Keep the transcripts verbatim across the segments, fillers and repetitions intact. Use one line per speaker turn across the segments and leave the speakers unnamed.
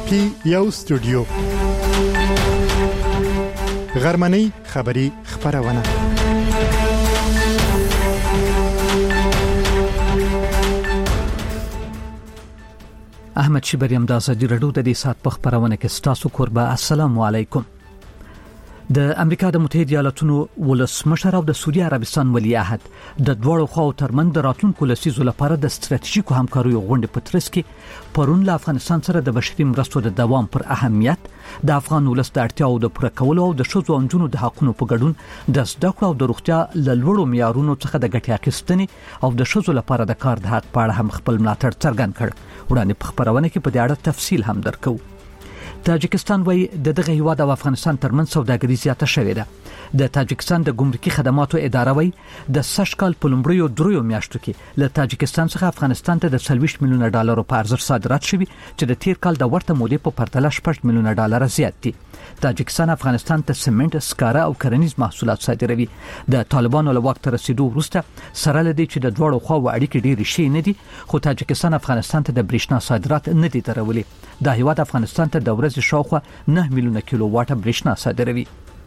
کې یو استودیو غرمنۍ خبری خبرونه
احمد شبریم د ازادي رادیو د دې سات په خبرونه کې ستاسو قربا. السلام علیکم. د امریکا د متحده ایالاتونو ولسمشر او د سعودي عربستان ولی عهد د دوړو خو ترمن د راتلونکو لسیزو لپاره د ستراتیژیکو همکاریو غونډې په ترڅ کې پرون له افغانستان سره د بشري مرستو د دوام پر اهمیت، د افغان ولس د اړتیاو د پوره کولو او د ښځو او نجونو د حقوقو په ګډون د زده کړو او د روغتیا له لوړو معیارونو څخه د ګټې اخیستنې او د ښځو لپاره د کار د حق په اړه هم خپل ملاتړ څرګند کړ. وړاندې په خبرونه کې په دې اړه تفصیل هم درکو. تاجکستان وایي د دغه هیواد او افغانستان ترمنځ سوداګري زیاته شوې ده. د تاجکستان د ګمرکي خدماتو اداره وایي د سږ کال په لومړیو دریو میاشتو کې له تاجکستان څخه افغانستان ته د څلوېښت میلیونه ډالرو په ارزښت صادرات شوي چې د تیر کال د ورته مودې په پرتله شپږ میلیونه ډالر زیات دي. تاجکستان افغانستان ته سمنټ، سکاره او کرنیز محصولات صادروي. د طالبانو له واک ته رسیدو وروسته سره لدی چې د دوړو خواو اړیکې ډېرې شي نه دي، خو تاجکستان افغانستان ته د برېښنا صادرات نه دي درولي. د هیواد افغانستان ته د ورځې شاوخوا نه میلیونه کیلو واټه برېښنا صادروي.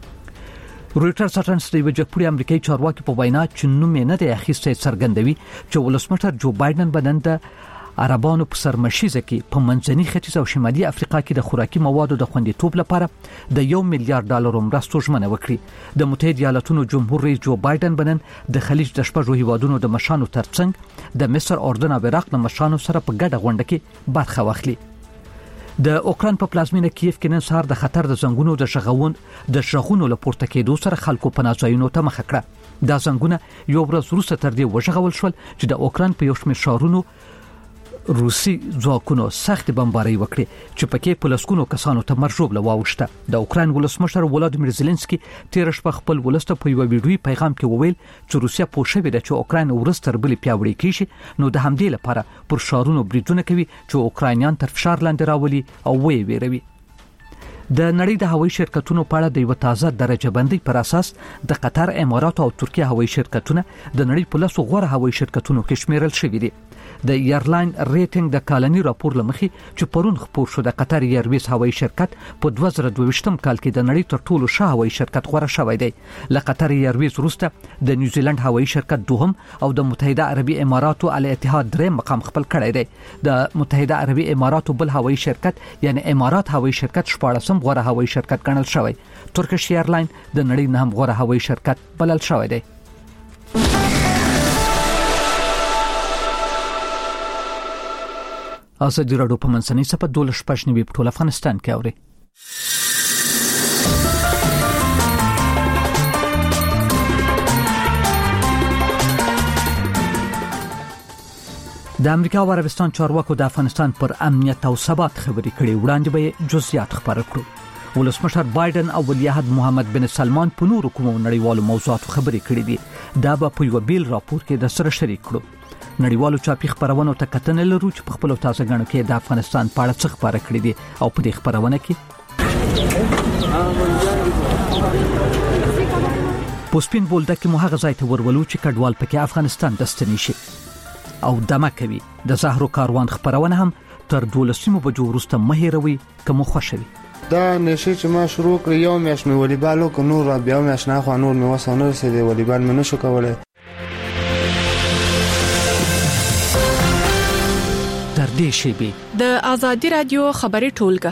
رويټرز اژانس د وجهپوړي امریکایي چارواکي په وینا چې نوم نه دی اخیسته څرګندوي چې ولسمشر جو بایدن بدن د عربانو په سرمشيزه کې په منځني ختیځ او شمالي افریقا کې د خوراکي موادو د خوندیتوب لپاره د یو میلیارډ ډالر مرستو ژمنه وکړي. د متحده ایالاتونو جمهور رئیس جو بایدن بدن د خلیج د شپږو هیوادونو د مشانو ترڅنګ د مصر، اردن او عراق د مشانو سره په ګډه غونډه کې برخه واخلي. د اوکران په پلازمینه کیف کې نن سهار د خطر د زنګونو د شغون د شغونو لپورته کېدو سره خلکو په نازوینو ته مخ کړه. دا زنګونه یو ورځ وروسته تر دې وژغول شول چې د اوکران په یو شمېر ښارونو روسي ځواکونو سخت بمباري وکړي چې پکې په لسګونو کسانو ته مرګ ژوبله واوښته. د اوکران ولسمشر ولادیمیر زيلنسکي تیر شپه خپل ولسته په یو ویډیوي پیغام کې وویل چې روسیا په شوې ده چې اوکران ورستر بل پیاوړی کیږي، نو د همدې لپاره پر شارونو بریدونه کوي چې اوکرانیان تر فشار لاندې راولي او وی ویروي. د نړۍ د هوایي شرکتونو په اړه د یو تازه درجه بندۍ پر اساس د قطر، امارات او ترکیه هوایي شرکتونه د نړۍ په لسو غوره هوایي شرکتونو کې شمیرل شوي دي. د ایرلاین ریټینګ د کالنی راپور لمخې چې پرون خپور شو د قطر ایرویز هوایي شرکت په دوه زره دوه ویشتم کال کې د نړۍ تر ټولو ښه هوایي شرکت غوره شوی دی. له قطر ایرویز وروسته د نیوزیلند هوایي شرکت دوهم او د متحده عربي اماراتو الاتحاد دریم مقام خپل کړی دی. د متحده عربي اماراتو بل هوایي شرکت یعنی امارات هوایي شرکت شپاړسم غوره هوایي شرکت ګڼل شوی. ترکیش ایرلاین د نړۍ نهم غوره هوایي شرکت بلل شوی دی. ازادي رادیو په منځنۍ صفحه دولس شپږ نوي په ټول افغانستان کې اوري. د امریکا او عربستان چارواکو د افغانستان پر امنیت او ثبات خبرې کړې. وړاندې به جزئیات خبرې کړو. ولسمشر بایدن او ولی عهد محمد بن سلمان په نورو کومو نړیوالو موضوعاتو خبرې کړې دي. دا به په یو بیل راپور کې د سره شریک کړو. نړیوالو چاپی خبرونو ته کتنه لرو چې په خپل تازه غنو کې د افغانستان په اړه څه خبره کړې دي او په دې خبرونه کې پوسپین بولده کې موږ غځای ته ورولو چې کډوال پکې افغانستان دستنی شي او دمه کوي. د زهرو کاروان خبرونه هم تر دولسمو بجو وروسته مهیروي کوم خوشوي.
دا نشي چې ما شروع کړ یو میاش مې والیبال او نور بیا میاش نه خو نور مې وسونه رسېدې والیبال مې نشو کولای.
تر دې شی
د ازادي رادیو خبري ټولګه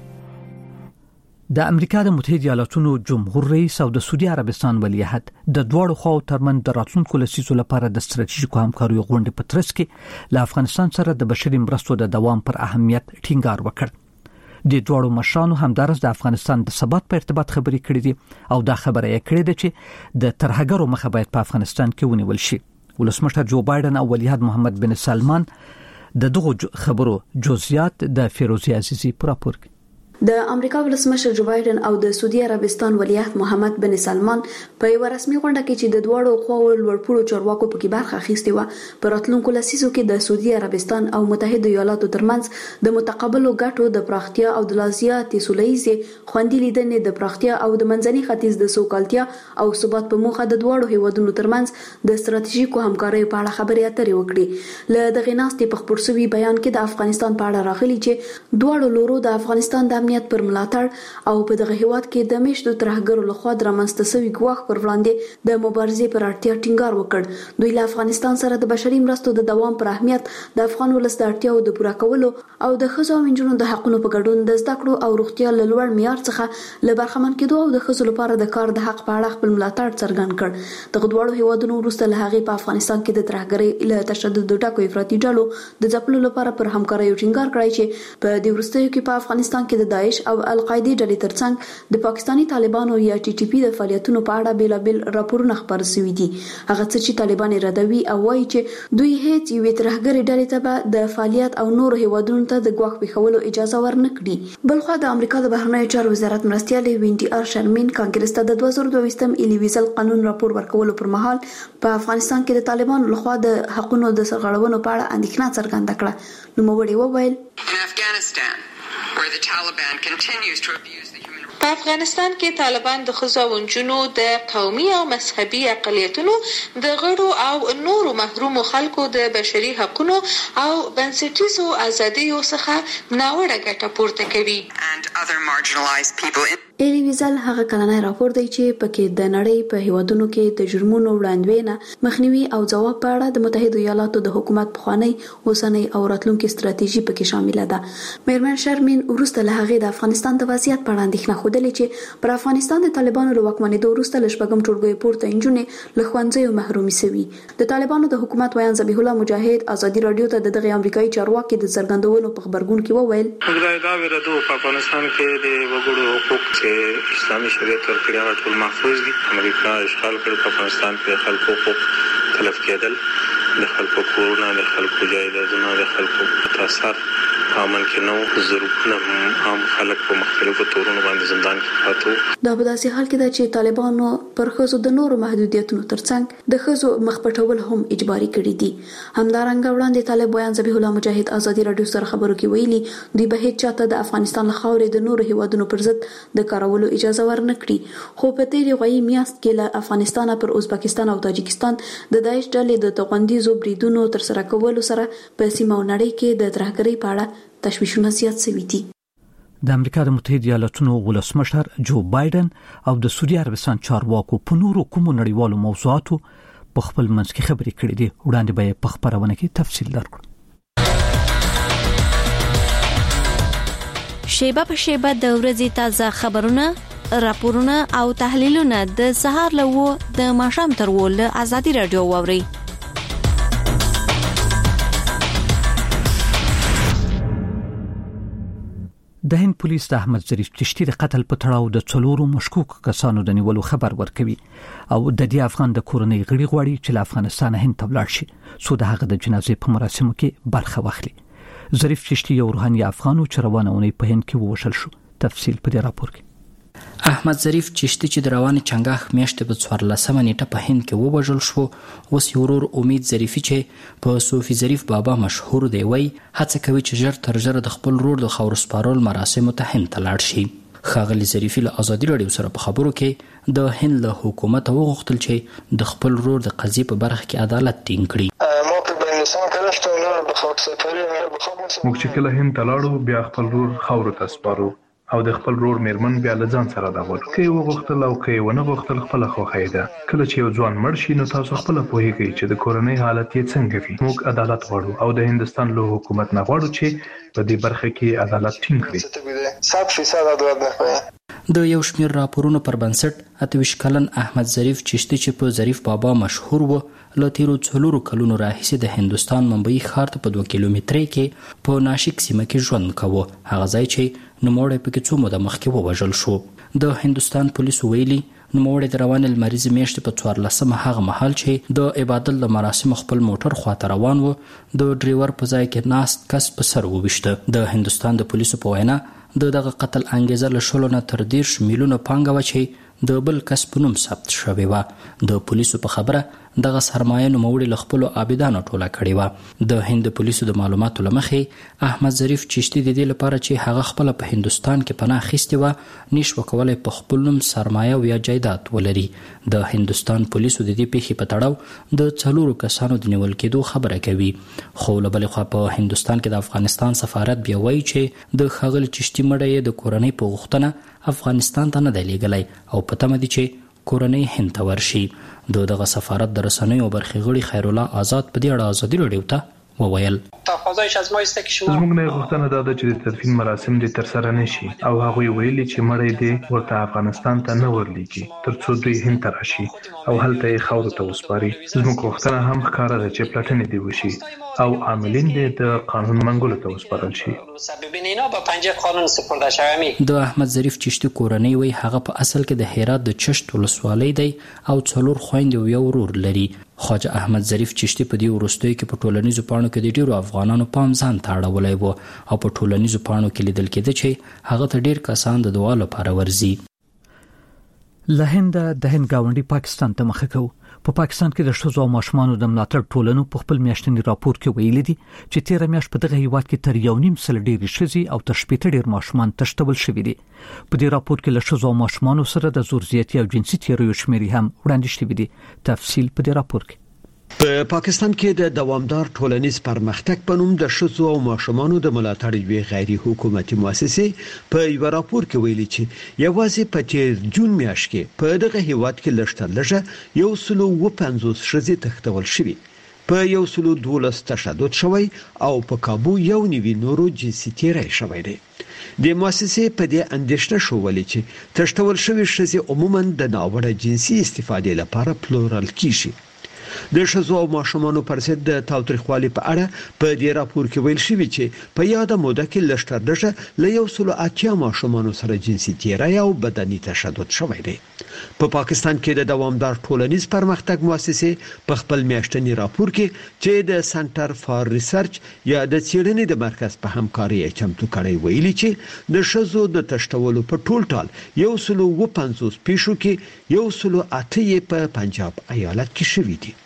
د امریکا د متحده ایالاتونو جمهور رئیس او د سعودي عربستان ولی عهد د دوړو خواو ترمن د راتلونکو لسیزو لپاره د ستراتیژیکو همکاریو غونډې په ترڅ کې له افغانستان سره د بشري مرستو د دوام پر اهمیت ټینګار وکړ. د دوړو مشرانو همدارس د افغانستان د ثبات په ارتباط خبرې کړې دي او دا خبره یې کړې ده چې د ترهګرو مخه باید په افغانستان کې ونیول شي. ولسمشر جو بایدن او ولی عهد محمد بن سلمان د دغه خبرو جزئیات د فیروزی عزیزی پر راپور کې.
د امریکا ولسمشر جو بایدن او د سعودي عربستان ولیعهد محمد بن سلمان په یو رسمي غونډه کې چې د دوړو خواو لوړپوړو چارواکو پکې برخه اخیستې و په راتلونکو لسیزو کې د سعودي عربستان او متحده ایالاتو ترمنځ د متقابلو ګټو د پراختیا او د لازیاتي سولهییزې خوندي لیدنې د پراختیا او د منځني ختیځ د سوکالتیا او ثبات په موخه د دوړو هیوادونو ترمنځ د ستراتیژیکو همکارۍ په اړه خبرې اترې وکړي. له دغه ناستې په خبر شوي بیان کې د افغانستان په اړه راغلي چې دوړو لورو د افغانستان د امنیت پر ملاتړ او په دغه هیواد کې د میشتو ترهګرو لخوا درمنځته شوی ګواښ پر وړاندې د مبارزې پر اړتیا ټینګار وکړ. دوی له افغانستان سره د بشري مرستو د دوام پر اهمیت، د افغان ولس د اړتیاو د پوره کولو او د ښځو او نجونو د حقونو په ګډون د زده کړو او روغتیا له لوړ معیار څخه له برخمن کېدو او د ښځو لپاره د کار د حق په اړه خپل ملاتړ څرګند کړ. دغه دواړو هیوادونو وروسته له هغې په افغانستان کې د ترهګرۍ له تشدد ډکو افراطي ډلو د ځپلو لپاره پر همکارۍ ټینګار کړی چې په دې وروستیو کې په افغانستان کې د داعش او القاعده ډلې ترڅنګ د پاکستاني طالبانو یا ټي ټي پی د فعالیتونو په اړه بیلابل راپورونه خپاره شوي دي. هغه څه چې طالبان ردوي او وایي چې دوی هیڅ یوې ترهګرې ډلې ته به د فعالیت او نورو هیوادونو ته د ګواښ پېښولو اجازه ورنکړي. بلخوا د امریکا د بهرنیو چارو وزارت مرستیالې وینډي آر شرمین کانګرس ته د دوه زره دوه ویشتم ایلیویزل قانون راپور ورکولو پر مهال په افغانستان کې د طالبانو لخوا د حقونو د سرغړونو په اړه اندېښنه څرګنده کړه. نوموړي وویل
په افغانستان کې طالبان د ښځو او نجونو د قومي او مذهبي اقلیتونو د غړو او نورو محرومو خلکو د بشري حقونو او بنسټیزو ازادیو څخه ناوړه ګټه پورته کوي.
ایلیویزل هغه کلنی راپور دی چې پکې د نړۍ په هیوادونو کې د جرمونو وړاندوینه، مخنیوي او ځواب په اړه د متحده ایالاتو د حکومت پخوانی، اوسنۍ او راتلونکي ستراتیژي پکې شامله ده. میرمن شرمین وروسته له هغې د افغانستان د وضعیت په اړه اندېښنه ښودلې چې پر افغانستان د طالبانو له واکمنېدو وروسته له شپږم ټولګیو پورته نجونې له ښوونځیو محرومې شوي. د طالبانو د حکومت ویان ذبیح الله مجاهد ازادي راډیو ته د دغه امریکایي چارواکي د څرګندولو په خبرګون کې وویل
دا ویره په افغانستان کې د وګړو حقوق چې اسلامي شریعت ورکړي هغه ټول محفوظ دي. امریکا اشغال کړ په افغانستان کې خلکو حقوق تلف کېدل، د خلکو کورونه، د خلکو جایدادونه، د خلکو تاثر امن کې نو ضرورونه عام خلک په مختلفو تورونو باندې زندان کې پاتو.
دا په داسې حال کې ده چې طالبانو پر ښځو د نورو محدودیتونو ترڅنګ د ښځو مخ پټول هم اجباري کړي دي. همدارنګه وړاندې طالب ویان ذبیح الله مجاهد ازادي راډیو سره خبرو کې ویلي دوی به هیڅ چاته د افغانستان له خاورې د نورو هیوادونو پر ضد د کارولو اجازه ورنکړي. خو په تیرې غوایي میاشت کې له افغانستان پر ازبکستان او تاجکستان د داعش ډلې د توغندیزو بریدونو ترسره کولو سره په سیمه او نړۍ کې د ترهګرۍ په اړه تشویشونه زیات شوي دي.
د امریکا د متحده ایالاتونو ولسمشر جو بایدن او د سعودي عربستان چارواکو په نورو کومو نړیوالو موضوعاتو په خپل منځ کې خبرې کړې دي. وړاندې به په خبرونه کې تفصیل درکړو.
شیبه په شیبه د ورځې تازه خبرونه، راپورونه او تحلیلونه د سهار له و د ماښام تر و له ازادي راډیو واوري.
د هند پولیس د احمد ظریف چشتي د قتل په تړاو د څلورو مشکوک کسانو د نیولو خبر ورکوي او د دې افغان د کورنۍ غړي غواړي چې له افغانستان هند ته ولاړ شي څو د هغه د جنازې په مراسمو کې برخه واخلي. ظریف چشتي یو روحاني افغان چې روانه اونۍ په هند کې ووژل شو. تفصیل په دې راپور کې.
احمد ظریف چشتي چې د رواني چنګاښ میاشتې په څوارلسمه نیټه په هند کې ووژل شو، اوس یو ورور امید ظریفي چې په صوفي ظریف بابا مشهور دی وایي هڅه کوي چې ژر تر ژره د خپل ورور د خاورو سپارل مراسمو ته هند ته لاړ شي. ښاغلي ظریفي له ازادي راډیو سره په خبرو کې د هند له حکومت وغوښتل چې د خپل ورور د قضیې په برخه کې عدالت ټینګ کړي.
موږ چې کله هند ته لاړو بیا خپل ورور خاورو ته سپارو او د خپل ورور میرمن بیا له ځان سره راغلو. که یې وغوښتل او که یې ونه غوښتل خپله خوښه یې ده. کله چې یو ځوان مړ شي نو تاسو خپله پوهیږئ چې د کورنۍ حالت یې څنګه وي. موږ عدالت غواړو او د هندستان له حکومت نه غواړو چې په دې برخه کې عدالت ټینګ
کړي. د یو شمېر راپورونو پر بنسټ اته ویشت کلن احمد ظریف چشتي چې په ظریف بابا مشهور و له تیرو څلورو کلونو راهیسې د هندوستان ممبئی ښار ته په دوه کیلومترۍ کې په ناشک سیمه کې ژوند کاوه. هغه ځای چې نوموړی پکې څو موده مخکې ووژل شو. د هندوستان پولیسو ویلي نوموړی د روانې لمریزې میاشتې په څوارلسمه هغه مهال چې د عبادت د مراسمو خپل موټر خواته روان و د ډریور په ځای کې ناست کس په سر وویشته. د هندوستان د پولیسو په وینا د دغه قتل انګیزه له شلو نه تر دیرش میلیونه پانګه و چې د بل کس په نوم ثبت شوی و. د پولیسو په خبره دغه سرمایه نوموړي له خپلو عابدانو ټوله کړې وه. د هند پولیسو د معلوماتو له مخې احمد ظریف چشتي د دې لپاره چې هغه خپله په هندوستان کې پناه اخیستې وه نشوه کولی په خپل نوم سرمایه او یا جایداد ولري. د هندوستان پولیسو د دې پیښې په تړاو د څلورو کسانو د نیول کېدو خبره کوي. خو له بلې خوا په هندوستان کې د افغانستان سفارت بیا وایي چې د ښاغلي چشتي مړی یې د کورنۍ په غوښتنه افغانستان ته نه دی لیږلی او په تمه دي چې کورنۍ هند ته ورشي. د دغه سفارت د رسنیو برخې غړي خیرالله آزاد په دې اړه ازادي راډیو ته وویل
زموږ نه غوښتنه دا ده چې د تدفین مراسم دې ترسره نشي او هغوی ویلي چې مړی دې ورته افغانستان ته نه ورلیږي تر څو دوی هند ته راشي او هلته یې خاورو ته وسپاري. زموږ غوښتنه هم ښکاره ده چې پلټنې دې وشي او عاملین دې د قانون منګولو ته وسپارل شي.
د احمد ظریف چشتي کورنۍ وایي هغه په اصل کې د هرات د چشت ولسوالۍ دی او څلور خویندې او یو ورور لري. خواجه احمد ظریف چشتي په دې وروستیو کې په ټولنیزو پاڼو کې د ډیرو افغانانو پام ځان ته اړولی و او په ټولنیزو پاڼو کې لیدل کېده چې هغه ته ډیر کسان د دعا لپاره ورځي.
له هنده د هند ګاونډي پاکستان ته مخه کوو. په پاکستان کې د ښځو او ماشومانو د ملاتړ ټولنو په خپل میاشتني راپور کې ویلي دي چې تیره میاشت په دغه هیواد کې تر یو نیم سل ډېرې ښځې او تر شپېته ډېر ماشومان تښتول شوي دي. په دې راپور کې له ښځو او ماشومانو سره د زور زیاتي او جنسي تیریو شمیرې هم وړاندې شوي دي. تفصیل په دې راپور کې.
په پاکستان کې د دوامدار ټولنیز پرمختګ په نوم د ښځو او ماشومانو د ملاتړ یوې غیر حکومتي مؤسسې په یو راپور کې ویلي چې یوازې په تیر جون میاشت کې په دغه هیواد کې لږتر لږه یو سل او پنځوس ښځې تښتول شوي، په یو سل او دولس تشدد شوی او په کابو یو نیوي نورو جنسي تیری شوی دی. د مؤسسې په دې اندېښنه شولې چې تښتول شوي ښځې عموما د ناوړه جنسي استفادې لپاره پلورل کیږي. د ښځو او ماشومانو پر ضد د تاوتریخوالي په اړه په دې راپور کې ویل شوی چې په یاده موده کې لږتر لږه له یو سل اتیا ماشومانو سره جنسي تیری او بدني تشدد شوی دی. په پاکستان کې د دوامدار ټولنیز پرمختګ مؤسسې په خپل میاشتني راپور کې چې د سنټر فار ریسرچ یا د څېړنې د مرکز په همکاري چمتو کړی ویلي چې د ښځو د تښتولو په ټول ټال یو سل او پنځوس پیښو کې یو سل اته په پنجاب ایالت کې شوي دي.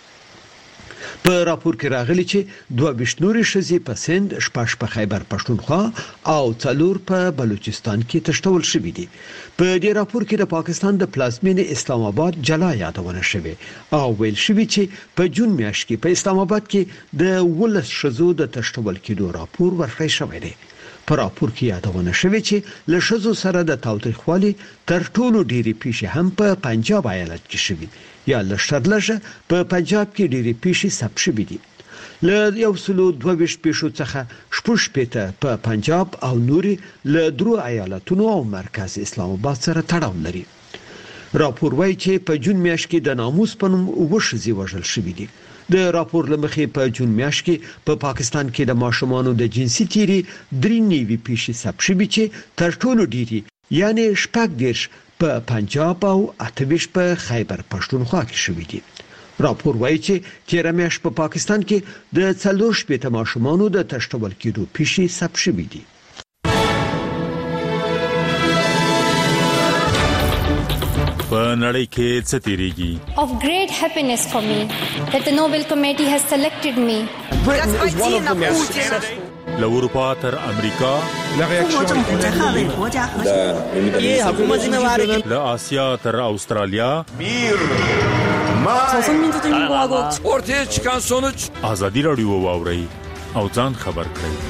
په راپور کې راغلي چې دوه ویشت نورې ښځې په سند، شپږ په خیبر پښتونخوا او څلور په بلوچستان کې تښتول شوي دي. په دې راپور کې د پاکستان د پلازمینې اسلام آباد جلا یادونه شوې او ویل شوی چې په جون میاشت کې په اسلام آباد کې د ولس ښځو د تښتول کېدو راپور ورکړی شوی دی. په راپور کې یادونه شوې چې له ښځو سره د تاوتریخوالي تر ټولو ډېرې پیښې هم په پنجاب ایالت کې شوي یا لږتر لږه په پنجاب کې ډېرې پیښې ثبت شوي دي. له یو سل او دوه ویشت پیښو څخه شپږ شپېته په پنجاب او نورې له درو ایالتونو او مرکز اسلام آباد سره تړاو لري. راپور وایي چې په جون میاشت کې د ناموس په نوم اووه ښځې وژل شوي دي. د راپور له مخې په جون میاشت کې په پاکستان کې د ماشومانو د جنسي تیری درې نیوي پیښې ثبت شوي چې تر ټولو ډېرې یعنی شپږ دېرش په پنجاب او اته ویشت په خیبر پښتونخوا کې شوي دي. راپور وایي چې تیره میاشت په پاکستان کې د څلور شپېته ماشومانو د تښتول کېدو پیښې ثبت شوي دي.
په نړۍ کې څه تیریږي؟
Of great happiness for me that the Nobel Committee has selected me.
Britain is one of the most successful. له اروپا تر امریکا، له آسیا تر استرالیا،
ortaya çıkan sonuç
ازادي راډیو واوري او ځان خبر کړئ.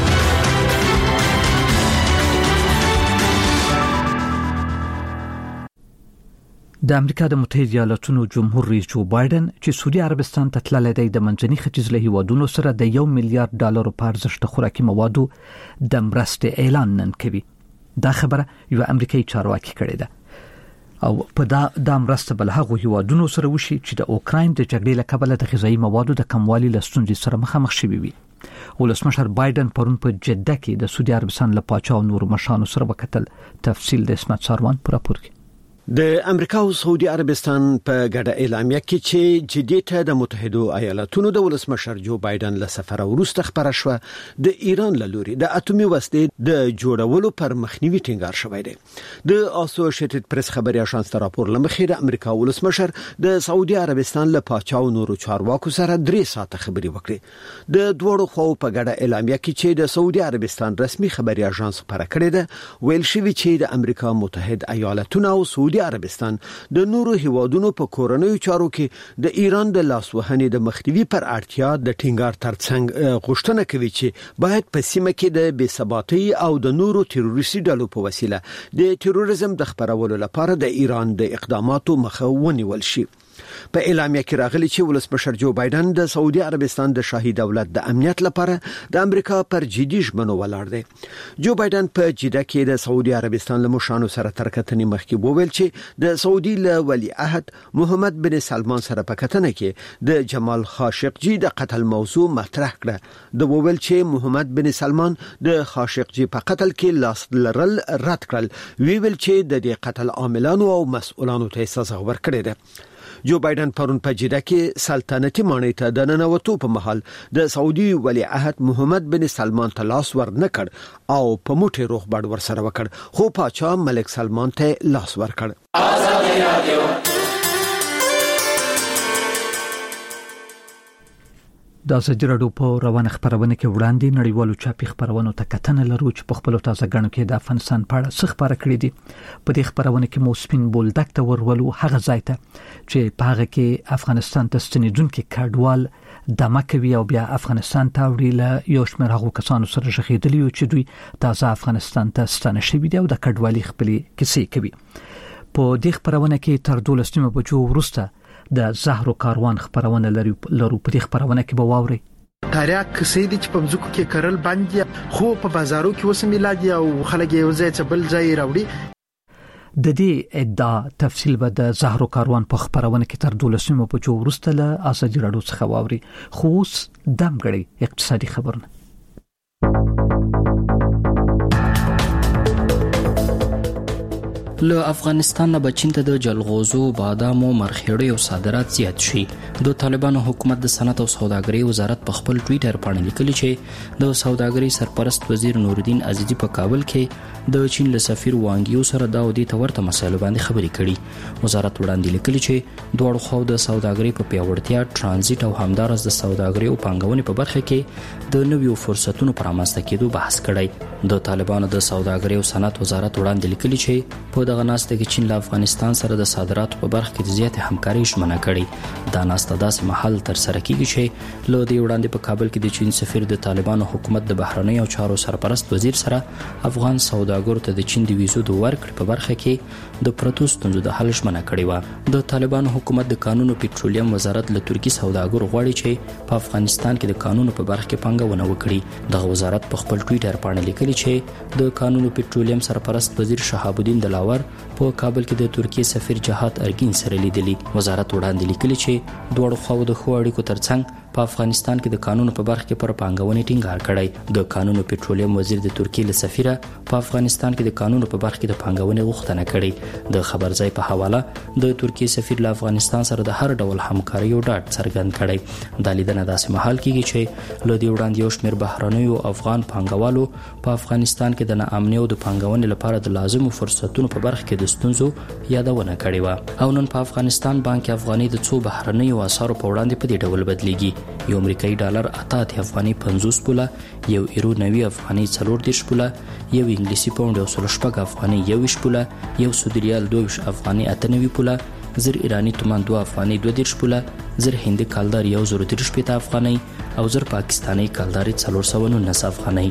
د امریکا د متحده ایالاتونو جمهور رئیس جو بایدن چې سعودي عربستان ته تللی دی د منځني ختیځ له هیوادونو سره د یو میلیارډ ډالرو په ارزښت خوراکي موادو د مرستې اعلان نن کوي. دا خبره یو امریکایي چارواکي کړې ده او په دا د مرسته بل هغه هیوادونو سره وشي چې د اوکراین د جګړې له کبله د غذایي موادو د کموالي له ستونزې سره مخامخ شوي وي. ولسمشر بایدن پرون په جده کې د سعودي عربستان له پاچا او نور مشرانو سره وکتل. تفصیل د اسمت ساروان پر راپور کې.
د امریکا او سعودي عربستان په ګډه اعلامیه کې چې جدي ته د متحده ایالاتونو د ولسمشر جو بایدن له سفر وروسته خبره شوه د ایران له لوري د اټومي وسلې د جوړولو پر مخنیوي ټینګار شوی دی. د اسوسییټډ پریس خبري اژانس راپور لمخې د امریکا ولسمشر د سعودي عربستان له پاچاو نورو چارواکو سره درې ساعته خبري وکړي. د دوړو خو په ګډه اعلامیه کې چې د سعودي عربستان رسمي خبري اژانس خبره کړې ده ویل شوی چې د امریکا متحده ایالاتونو او سعودي عربستان د نورو هیوادونو په کورنیو چارو کې د ایران د لاسوهنې د مخنیوي پر اړتیا د ټینګار ترڅنګ غوښتنه کوي چې باید په سیمه کې د بې ثباتۍ او د نورو تروریستي ډلو په وسیله د تروریزم د خپرولو لپاره د ایران د اقداماتو مخه ونیول شي. په اعلامیه کې راغلي چې ولسمشر جو بایدن د سعودي عربستان د شاهي دولت د امنیت لپاره د امریکا پر جدي ژمنو ولاړ دی. جو بایدن په جده کې د سعودي عربستان له مشرانو سره تر کتنې مخکې وویل چې د سعودي له ولی عهد محمد بن سلمان سره په کتنه کې د جمال خاشقجي د قتل موضوع مطرح کړه. د وویل چې محمد بن سلمان د خاشقجي په قتل کې لاس لرل رد کړل. ویل چې د دې قتل عاملانو او مسؤلانو ته سزا ورکړې ده. جو بایدن پرون په جده کې سلطنتي ماڼۍ ته د ننوتو په مهال د سعودي ولی عهد محمد بن سلمان ته لاس ور نه کړ او په موټي روغبړ ور سره وکړ خو پاچا ملک سلمان ته لاس ور کړ. آزادي رادیو
د ازادي راډیو په روانه خبرونه کې وړاندې نړیوالو چاپي خبرونو ته کتنه لرو چې په خپل تازه غنو کې د افغانستان په اړه څه خبره کړې دي. په دې خبرونه کې موسپین بولدک ته ورولو هغه ځای ته چې په هغه کې افغانستان ته ستنیدونکو کډوال دمکوي او بیا افغانستان ته وړي له یو شمېر هغو کسانو سره ژغېدلي یو چې دوی تازه افغانستان ته ستانه شوي دي او د کډوالۍ خپلې کیسې کوي. په دې خبرونه کې تر دولس نیمه بجو وروسته د زهرو کاروان خبرونه لري لرو په دې خبرونه کې به واوري.
تاریخ کسې دي چې په مځکو کې کرل باندې خو په بازارو کې وسه میلادي او خلک یې وځي چې بل ځای راوړي.
د دې ادعا تفصیل به د زهرو کاروان په خبرونه کې تر دولس نیمه بجو وروسته له ازادي راډیو څخه واوري. خو اوس دمګړي اقتصادي خبرونه.
له افغانستان نه بچین ته د جلغوزو، بادامو، مرخیړیو صادرات زیات شي. د طالبانو حکومت د صنعت او سوداګرۍ وزارت په خپل ټوئیټر باندې لیکلي چې د سوداګرۍ سرپرست وزیر نوردین عزیزی په کابل کې د چین له سفیر وانګیو سره د اودي تورته مسایلو باندې خبرې کړي. وزارت وړاندې لیکلي چې دوه خو د سوداګرۍ په پیاوړتیا، ترانزیت او همدارس د سوداګرۍ او پانګونې په برخه کې د نویو فرصتونو پر رامنځته کېدو بحث کړی. د طالبانو د سوداګرۍ او صنعت وزارت وړاندې لیکلي چې په دغه ناسته کې چین له افغانستان سره د صادراتو په برخه کې زیات همکاري ژمنه کړې. دا ناسته داسې محل تر سره کیږي چې له دې وړاندې په کابل کې د چین سفیر د طالبانو حکومت د بهرنیو چارو سرپرست وزیر سره افغان سوداګرو ته د چین د ویزو د ورکړې په برخه کې د پروتو ستونزو د حل ژمنه کړې و. د طالبانو حکومت د قانون او پټرولیم وزارت له ترکی سوداګرو غواړي چې په افغانستان کې د قانون په برخه کې پانګونه وکړي. دغه وزارت په خپل ټوئیټر باندې لیکلي چې د قانون او پټرولیم سرپرست وزیر شهاب الدین دلاور په کابل کې د ترکیه سفیر جهاد ارګین سره لیدلی. وزارت وړاندې لیکلي چې دوه خو د خو اړیکو ترڅنګ په افغانستان کې د قانون په برخه کې پر پانګونې ټینګار کړی. د قانون او پټرولیم وزیر د ترکیه له سفیره په افغانستان کې د قانون په برخه کې د پانګونې غوښتنه کړې. د خبر ځای په حواله د ترکیه سفیر له افغانستان سره د هر ډول همکاري او ډاډ څرګند کړی. د لیدنه داسې محل کېږي چې له دې وړاندې یو شمېر بهرنیو افغان پانګوالو په افغانستان کې د ناامنۍ او د پانګونې لپاره د لازمو فرصتونو په برخه کې د ستونزو یادونه کړې و. او نن په افغانستان بانک افغاني د څو بهرنیو اسعارو په وړاندې په دې ډول بدلیږي. یو امریکایي ډالر اته افغاني پنځوس پوله، یو یورو نوي افغاني څلور دېرش پوله، یو انګلیسي پاوند یو سل شپږ افغاني یوویشت پوله، یو سعودي ریال دوه ویشت افغاني اته نوي پوله، زر ایرانی تومان دوه افغاني دوه دېرش پوله، زر هندي کالدار یو زر دېرش پېته افغاني او زر پاکستاني کالدار څلور سوه نولس افغاني.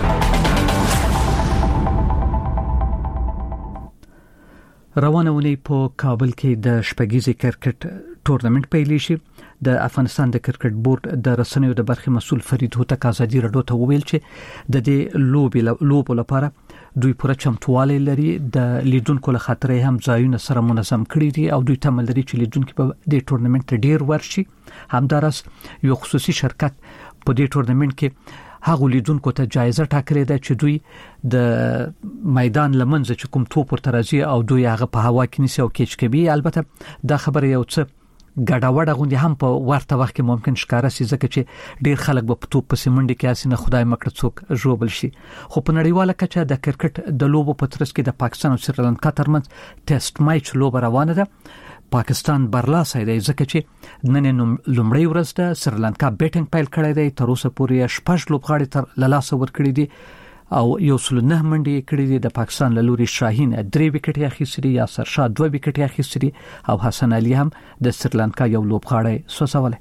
روانه ونی په کابل کې د شپږیزې کرکټ ټورنمنت پیل شي. د افغانستان د کرکټ بورډ د رسنیو د برخې مسول فرید هوتک ازادي راډیو ته وویل چې د دې لوبې لوبو لپاره دوی پوره چمتوالی لري. د لیدونکو له خاطر هم ځایونه سره منظم کړي دي او دوی تمه لري چې لیدونکو په دې ټورنمنت ډیر ورشي. همدارس یو خصوصي شرکت په دې ټورنمنت کې هغه لیدونکو ته جایزه ټاکلې ده چې دوی د میدان لمنځه چې کوم توپ ورته راځي او دوی هغه په هوا کې نیسي او کېچ کوي. البته دا خبره یو څه ګډوډه غوندي هم په ورته وخت کې ممکن ښکارا سي ځکه چې ډیر خلک په توپ په سیمنډي کې اسنه خدای مکړه څوک ژوبل شي. خو په نړیواله کچه د کرکټ د لوبو په ترڅ کې د پاکستان او سریلانکا ترمنځ ټیسټ میچ لوب روانه ده. پاکستان برلاسه دی ځکه چې نن لومړی ورځ ده. سریلانکا بیټینګ پیل کړی دی، تر اوسه پورې شپږ لوبغاړي تر لاسه ورکړي دي او یو سل نه منډي کړي دي. د پاکستان له لوري شاهین درې وکټې اخیستي، یاسر شاه دوه وکټې اخیستي او حسن علي هم د سریلانکا یو لوبغاړی سوسوله.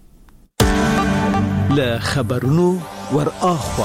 له خبرونو ور اخوا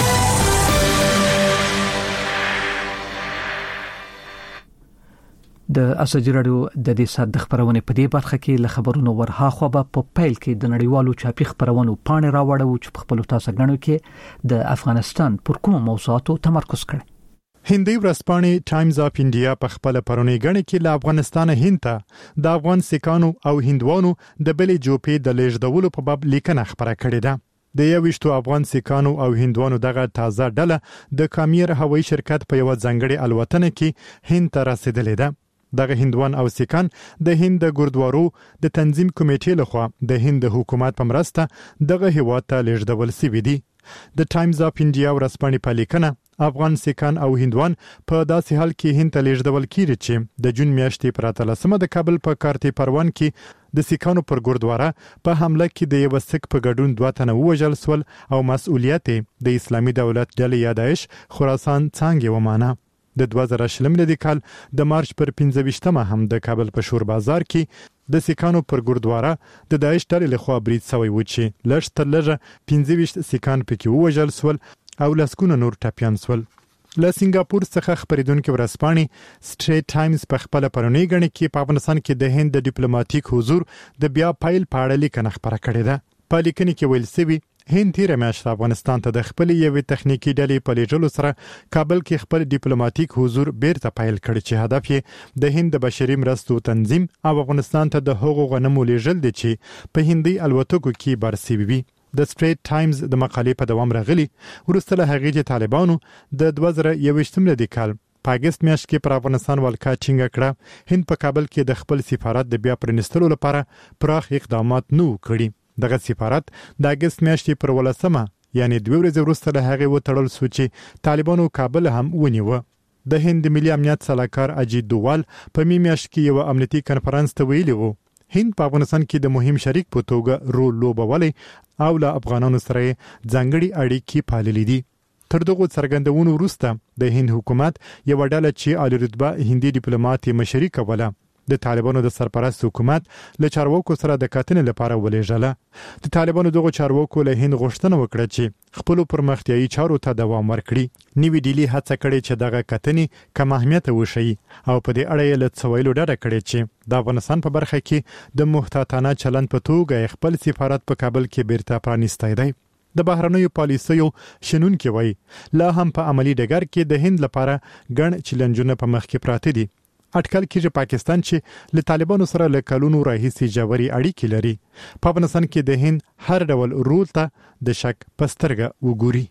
د اساجي رادیو د دې سات د خبرونه په دې برخه کې له خبرونو ورها خو به په پیل کې د نړیوالو چاپی خبرونو پاڼې راوړو چې په خپل تاسو غنو کې د افغانستان پر کومو موضوعاتو تمرکز کړي.
هندي ورځپاڼې ټایمز اف انډیا په خپل پرونی غنې کې له افغانستان هند د افغان سیکانو او هندوانو د بلې جوپې د لیږدولو په باب لیکنه خبره کړې ده. د یوشتو افغان سیکانو او هندوانو دغه تازه ډله د کامیر هوایي شرکت په یو ځنګړي الوتنه کې هند ته رسیدلې ده. دغه هندوان او سیکان د هند د ګوردوارو د تنظیم کمیټې لخوا د هند حکومت په مرسته دغه هیواد ته لیږدول شوي دي. د ټایمز اف انډیا ورځپاڼې په لیکنه افغان سیکان او هندوان په داسې حال کې هند ته لیږدول کیږي چې د جون میاشتې پر اتلسمه د کابل په کارتي پروان کې د سیکانو پر ګوردواره په حمله کې د یو سیک په ګډون دوه تنه وژل شول او مسؤلیت د اسلامي دولت ډلې یا داعش خراسان څنګه ومانه. د دوه زره شل ملي کال د مارچ پر پنځه ویشتمه هم د کابل په شور بازار کې د سیکانو پر ګوردواره د داعش ډلې لخوا برید شوی و چې لږ تر لږه پنځه ویشت سیکان پکې وژل شول او لسګونه نور ټپیان شول. له سنگاپور څخه خبرېدونکو ورځپاڼې سټریټ ټایمز په خپل پرونی غنې کې په افغانستان کې د هند د ډیپلوماټیک حضور د بیا پایل په اړه لیکنه خبره کړې ده. په لیکنه کې ویل شوی هند تیر میاشت افغانستان ته د خپل یوې تخنیکی ډلې په لیږلو سره کابل کې خپل ډیپلوماټیک حضور بیرته پایل کړی چې هدف یې د هند د بشري مرستو تنظیم او افغانستان ته د هغو غنمو لیږل دي چې په هندي الوتکو کې برسي وي. د سټریټ ټایمز د مقالې په دوام راغلی ورسته له هغې چې طالبانو د دوه زره یوویشتم ملي کال په اګست میاشت کې پر افغانستان ولکه ټینګه کړه، هند په کابل کې د خپل سفارت د بیا پرانیستلو لپاره پراخ اقدامات نه کړي. دغه سفارت د اګست میاشتې پر ولسمه یعنی دوه ورځې وروسته له هغې وتړل شو چې طالبانو کابل هم ونیوه. د هند ملي امنیت سلاکار اجیت دووال په می میاشت کې یو امنیتي کانفرنس ته ویلي وو هند په افغانستان کې د مهم شریک په توګه رول لوبولی او له افغانانو سره ځانګړي اړیکې پاللې دي. تر دغه څرګندونو وروسته د هند حکومت یو ډله چې اعلی رتبه هندي ډیپلوماټ مشري کوله د طالبانو د سرپرست حکومت له چارواکو سره د کتنې لپاره ولېږله. د طالبانو دغه چارواکو له هند غوښتنه وکړه چې خپل پرمختیایي چارو ته دوام ورکړي. نیوی ډیلی هڅه کړې چې دغه کتنې کم اهمیت وشي او په دې اړه یې له څویلو ډډه کړې چې د افغانستان په برخه کې د محتاطانه چلند په توګه خپل سفارت په کابل کې بیرته پرانیستی دی. د بهرنیو پالیسیو شنونکي وایي لا هم په عملی ډګر کې د هند لپاره ګڼ چیلنجونه په مخ کې پراته دي. اټکل کېږي پاکستان چې له طالبانو سره له کلونو راهیسې ژورې اړیکې لري په افغانستان کې د هند هر ډول رول ته د شک په سترګه وګوري.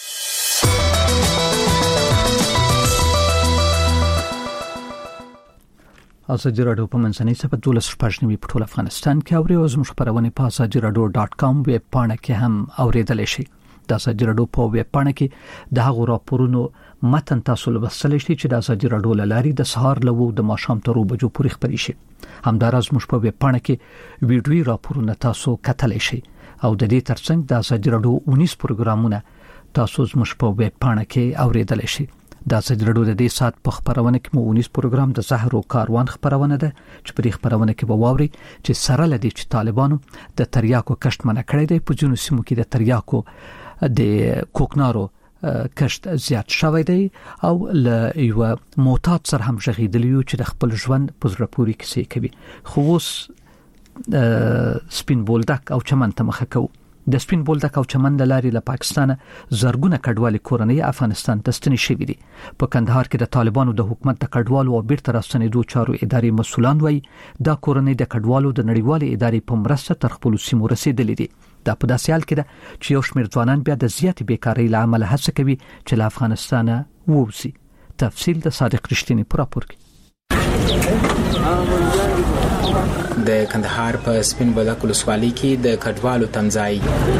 اساجي رادیو په منځنۍ صفحه دولس شپږ نیمې په ټول افغانستان کې اوري او زموږ خبرونه په اساجي رادیو ډاټ کام ویب پاڼه کې هم اوریدل شي. د اساجي رادیو په ویب پاڼه کې د هغو راپورونو متن تاسو لوستلی شئ چې د اساجي رادیو لاري د سهار لوو د ماښام تر بجو پورې خبري شي. همداراز موږ په ویب پاڼه کې ویډیوي راپورونه تاسو کتلی شئ او د دې ترڅنګ د اساجي رادیو اونیس پروګرامونه تاسو زموږ په ویب پاڼه کې اوریدل شئ. د اساجي رادیو د دې سات په خبرونه کې مو اونیس پروګرام د زهر او کاروان خبرونه ده چې په دې خبرونه کې به واوري چې سره لدی چې طالبانو د تریاکو کشت منع کړی دی. په جنوب سیمو کې د تریاکو د کوکنارو کشت زیات شوی دی او له یو موتات سره هم ژغېدلی چې د خپل ژوند په زړه پورې کیسې کوي. خو اوس سپین بولدک او چمن ته مخه کوو. د سپین بولدک او چمن د لارې له پاکستان زرګونه کډوالي کورنۍ افغانستان ته ستنې شوې دي. په کندهار کې د طالبانو د حکومت د کډوالو او بیرته راستنېدو چارو ادارې مسؤلان وایي دا کورنۍ د کډوالو د نړیوالې ادارې په مرسته تر خپل سیمو رسیدلې دي. دا په داسې حال کې ده چې یو شمېر ځوانان بیا د زیاتې بیکارۍ له امله هڅه کوي چې له افغانستانه ووځي. تفصیل د صادق رښتینی په راپور کې.
د کندهار په سپین بولدک ولسوالۍ کې د کډوالو تمځای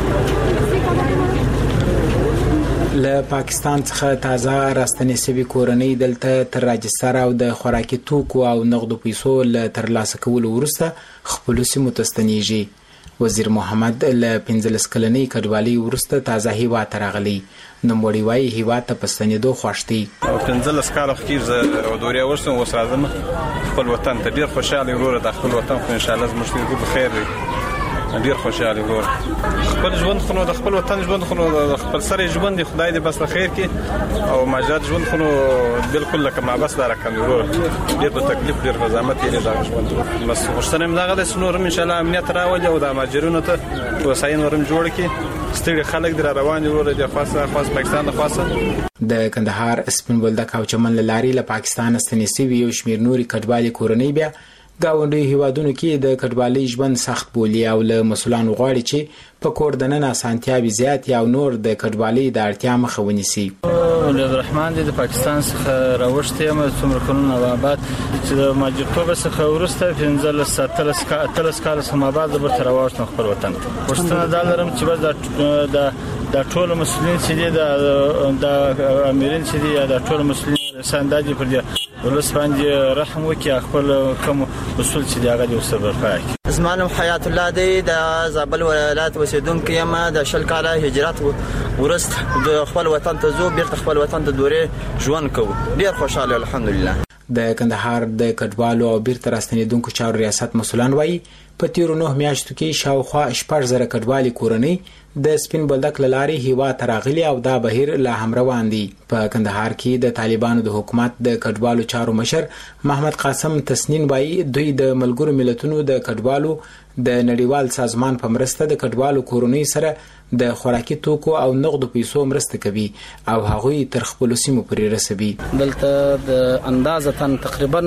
له پاکستان څخه تازه راستنې شوې کورنۍ دلته تر راجستر او د خوراکي توکو او نغدو پیسو له ترلاسه کولو وروسته خپلو سیمو ته ستنېږي. وزیر محمد له پنځلس کلنۍ کډوالۍ وروسته تازه هیواد ته راغلی. نوموړی وایي هیواد ته په ستنېدو خوښ دی.
پنځلس کاله کېږي زه دوریا وروسته اوس راځم خپل وطن ته. ډېر خوشحاله یم وروره، د خپل وطن خو انشاءالله زموږ ټول په خیر دی. ډیر خوشاله ګور خپل ژوند خو د خپل وطن ژوند خو د خپل سره ژوند دی. خدای دې بس خیر کې او ماجاد ژوند خو بالکل لکه ما بس دا رقم ورور ډیر په تکلیف ډیر په زحمت یې دا ژوند بس خوشتنم دغه د سنورم ان شاء الله امنیت راولي او د ماجرونو ته وساین ورم جوړ کی ستړي خلک در روان دي ورور د خاصه خاص پاکستان د خاصه.
د کندهار سپین بولدک او چمن لاري له پاکستان ستنېسي یو شمیر نوري کډوالي کورنۍ بیا گاونډي هیوادونو کې د کډوالۍ ژوند سخت بولي او له مسولانو غواړي چې په کور دننه اسانتیاوې زیات یا نور د کډوالۍ د اړتیا مخه ونیسي.
عبدالرحمن د پاکستان څخه راوښتې یم څومره کلونه بعد چې د ماجرتوب څخه وروسته پنځلس اتلس اتلس کاله سم بعد د برتر راوښتم خپل وطن. پښتنه دا لرم چې بس د د ټول مسلمانین چې د د امیرین چې د ټول مسلمانین سانداجي پر دې ولس باندې رحم وکړي خپل کوم اصول چې دغه د وسبر پای.
زمانم حیات الله دی د زابل ولایت اوسیدونکو یم. د شل کاله هجرت ورست د خپل وطن ته زو بیرته خپل وطن ته دورې ژوند کوو. ډیر خوشاله الحمدلله.
د کندهار د کډوالو او بیرته راستنېدونکو چارو ریاست مسولان وایي په تیرو نه میاشتو کې شاوخوا شپږ زره کډوالي کورنۍ د سپین بولدک لاري هیواد ته راغلي او دا بهیر لا هم روان دي. په کندهار کې د طالبانو د حکومت د کډوالو چارو مشر محمد قاسم تسنین وایي دوی د ملګرو ملتونو د کډوالو د نړیوال سازمان په مرسته د کډوالو کورنۍ سره د خوراکي توکو او نغدو پیسو مرسته کوي او هغوی تر خپل سیمو پورې رسوي.
دلته د اندازه تقریبا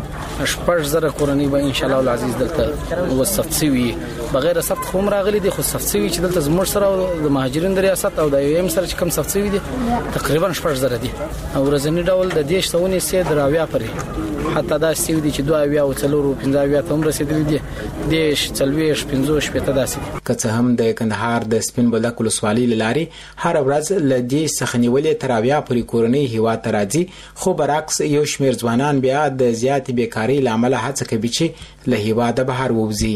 شپږ زره کورنۍ به ان شاء الله العزیز دلته وسفت سوي بغیر سفت خو راغلي دي خو سفت سوي چې دلته زموږ سره د مهاجرین د ریاست او د یو ام سره چې کم سفت سوي دي تقریبا شپږ زره دي او ورځنی ډول د دیش ثونی سي دراویا پرې حتی دا سوي دي چې دوه اویا او څلورو پنځه اویا ته هم رسیدلي دي دیش څلويش پنځوش پته داسې.
که څه هم د کندهار د سپین بولدک ولسوالۍ لاري هر ورځ ل دې څخه نیولې تر اویا پورې کورنۍ هیواد ته راځي خو برعکس یو شمیر ځوانان بیا د زیاتې بیکاری لامل هڅه کوي چې له هیواده بهر ووځي.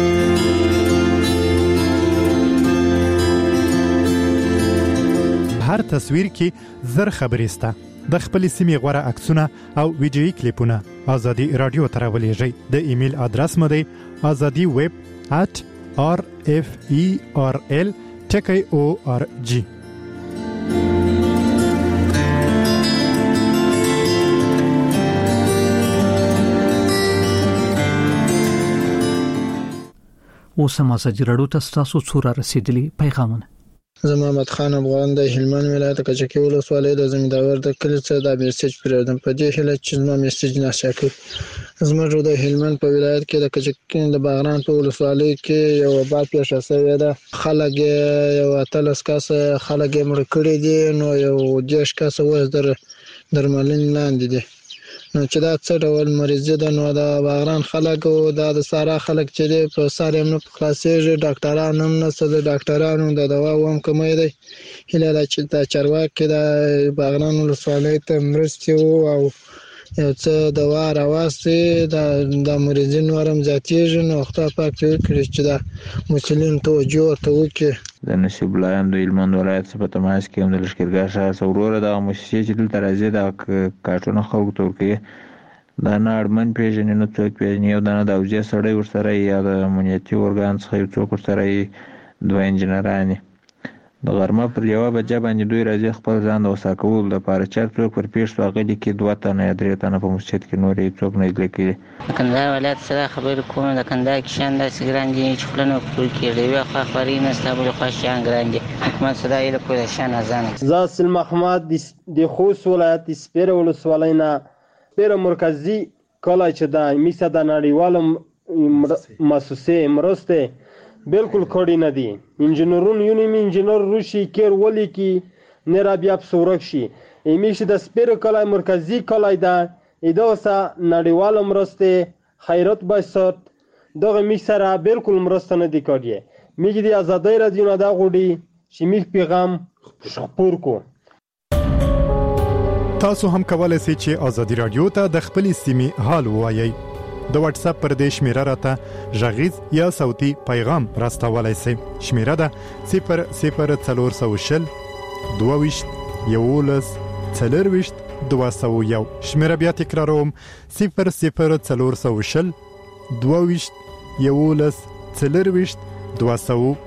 هر تصویر کې زر خبرې سته. د خپل سیمې غوړه عکسونه او ویډیويي کلیپونه ازادي رادیو ته راولېږئ. د ایمیل ادرس مو دی azadi web at r f e r l ټکی او ار جی.
اوس هم ازادي رادیو ته تاسو څو را رسیدلی پیغامونه.
زه محمد خان افغان د هلمند ولایت کچکی ولسوالۍ د زمینداور د کلی څخه د میسج پریدم په دې هله چې زما میسج نشه کوي. زموږ د هلمند په ولایت کې د کچکی د باغران په ولسوالۍ کې یو باب پیښه شوې ده. خلک یو اتلس کاس خلک مړ کړي دي نو یو دیش کاس وځ در درملین لاندې دي. نو چې دا څه ډول مریض ده نو دا باغران خلک او دا د سارا خلک چې په ساري هم په خلاصېږي ډاکټرانو هم نشته د ډاکټرانو د دوا هم کمې دی. هله دا چې دا چارواکي د باغران ولسوالۍ ته مرستې او یو څه دوا راوستي د مریضینو ورم زیاتېږي نو خدای پاک دې وکړي چې دا مسلمان توجه ورته وکړي.
د نصیب الله د هلمند ولایت څخه په تماس کې هم د لښکرګاه ښار څوروره د موسسې چې دلته راځي د کارټونه خلکو ته ورکوي دا نه اړمن پېژني نه څوک پېژني یو دانه د اوجې سړی ورسره یا د امنیتي ارګان څخه یو څوک ورسره دوه انجینران د غرمه پر یوه بجه باندې دوی راځي خپل ځان د وسا کولو لپاره چار څوک پر پیښ راغلي کې دوه تنه یا درې تنه په مسجد کې نور یې څوک نه لیکي.
د کندهار ولایت سره خبرې کوم د کندهار کې شان داسې ګران دي چې خپلنو پټول کې دی وی خو خبرې نه ستابل خو شان ګران دي حکومت صدا یې له کوله شان ازان.
زاسل محمد د خوست ولایت سپیر ولسوالۍ نه پیر مرکزی کله چې د میسه د نړیوال مؤسسې مرسته بالکل کړی نه دي. انجینرون یونیم انجینر روشي کیر ولی کی نه را بیا بسورک شي ایمیش د سپیرو کلای مرکزی کلای ده ایدوسا نړیوال مرسته خیرات بایست دغه می سره بالکل مرسته نه دی کړی. میګی د ازادۍ رادیو نه دا غوډي چې میګ پیغام خپور کو.
تاسو هم کولای شئ چې ازادي رادیو ته د خپل سیمې حال ووایئ. د واتس اپ پر دې شمیره راته ژغیز یا صوتي پیغام راستولای شئ. شمیره ده صفر صفر څلور سوه شل دوه ویشت یولس څلور ویشت دوه سوه یو. شمیره بیا تکراروم صفر صفر څلور سوه شل دوه ویشت یولس څلور ویشت دوه سوه